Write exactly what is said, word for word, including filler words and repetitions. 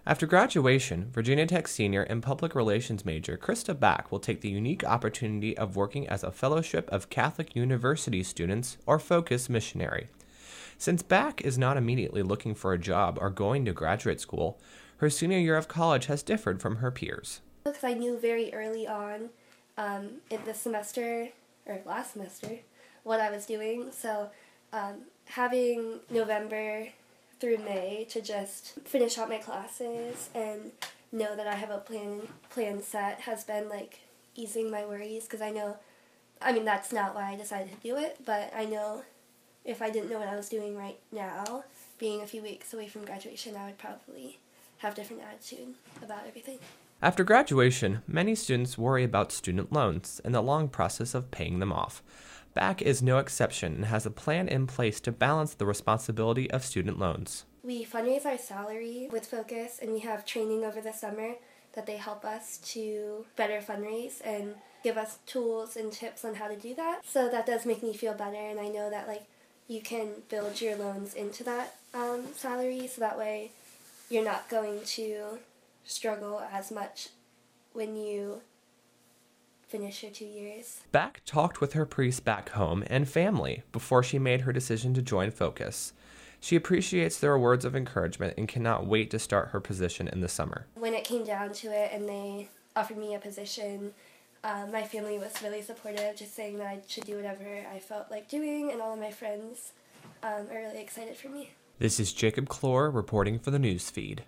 After graduation, Virginia Tech senior and public relations major Krista Back will take the unique opportunity of working as a Fellowship of Catholic University Students, or FOCUS missionary. Since Back is not immediately looking for a job or going to graduate school, her senior year of college has differed from her peers. Because I knew very early on um, in the semester, or last semester, what I was doing, so um, having November through May to just finish out my classes and know that I have a plan plan set has been like easing my worries, because I know, I mean that's not why I decided to do it, but I know if I didn't know what I was doing right now, being a few weeks away from graduation, I would probably have a different attitude about everything. After graduation, many students worry about student loans and the long process of paying them off. Back is no exception and has a plan in place to balance the responsibility of student loans. We fundraise our salary with Focus, and we have training over the summer that they help us to better fundraise and give us tools and tips on how to do that. So that does make me feel better, and I know that like you can build your loans into that um, salary, so that way you're not going to struggle as much when you finish your two years. Back talked with her priest back home and family before she made her decision to join Focus. She appreciates their words of encouragement and cannot wait to start her position in the summer. When it came down to it and they offered me a position, uh, my family was really supportive, just saying that I should do whatever I felt like doing, and all of my friends um, are really excited for me. This is Jacob Clore reporting for the Newsfeed.